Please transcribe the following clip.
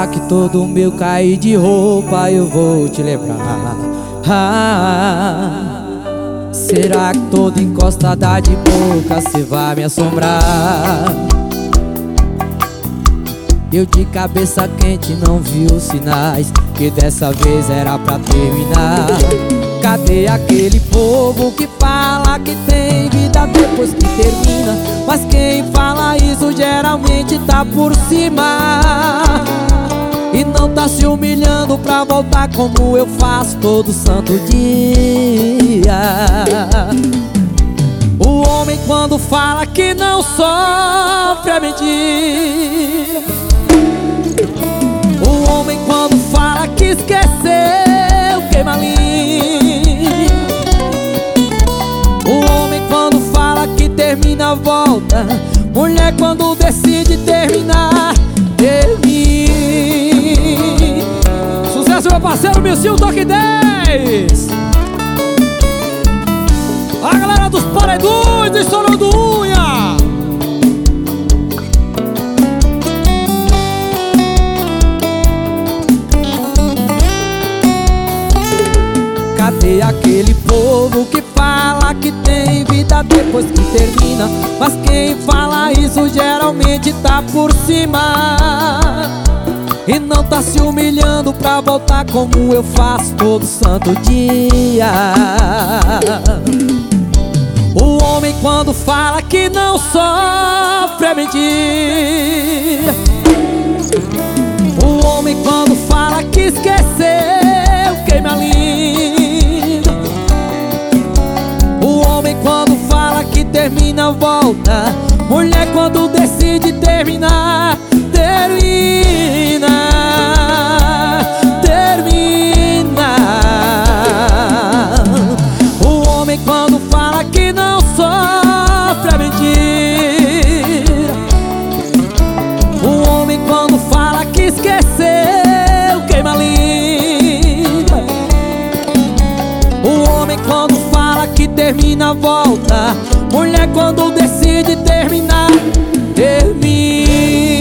Será que todo meu cair de roupa eu vou te lembrar? Será que toda encostada de boca cê vai me assombrar? Eu de cabeça quente não vi os sinais que dessa vez era pra terminar. Cadê aquele povo que fala que tem vida depois que termina? Mas quem fala isso geralmente tá por cima e não tá se humilhando pra voltar como eu faço todo santo dia. O homem quando fala que não sofre é mentira. O homem quando fala que esqueceu queima linha. O homem quando fala que termina volta. Mulher quando decide terminar, termina. Sucesso, meu parceiro Milcinho Toque 10. A galera dos paredões estourando unha. Cadê aquele povo que fala que tem vida depois que termina? Mas quem fala isso geralmente tá por cima e não tá se humilhando pra voltar como eu faço todo santo dia. O homem quando fala que não sofre é mentira. O homem quando fala que esqueceu queima a linda. O homem quando fala que termina volta. Mulher quando decide terminar, termina. Termina. O homem quando fala que não sofre é mentira. O homem quando fala que esqueceu queima linda. O homem quando fala que termina volta. Mulher quando decide terminar, termina.